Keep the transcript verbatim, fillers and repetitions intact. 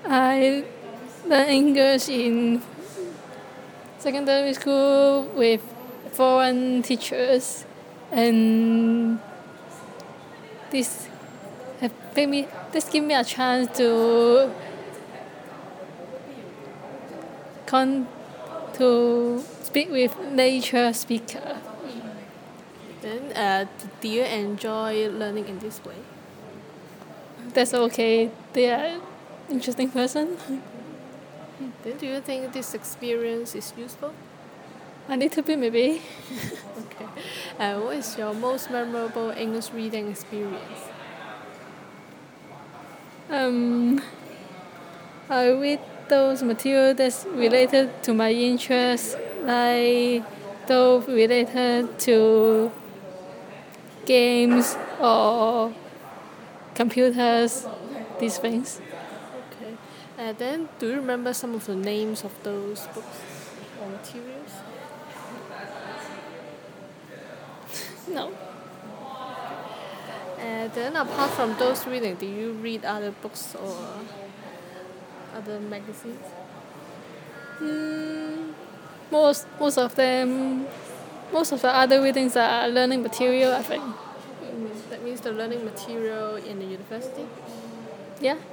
I learned English in secondary school with foreign teachers, and this have made me this give me a chance to con to speak with nature speaker. Then, uh, do you enjoy learning in this way? That's okay. They are interesting person. Then, do you think this experience is useful? A little bit maybe. Okay. Uh, what is your most memorable English reading experience? Um, I read those material that's related to my interests, like those related to games or computers, these things. Okay. Uh, then, do you remember some of the names of those books or materials? No. Uh, then, apart from those reading, do you read other books or other magazines? Mm, most most of them, most of the other readings are learning material, I think. Mm, that means the learning material in the university? Yeah.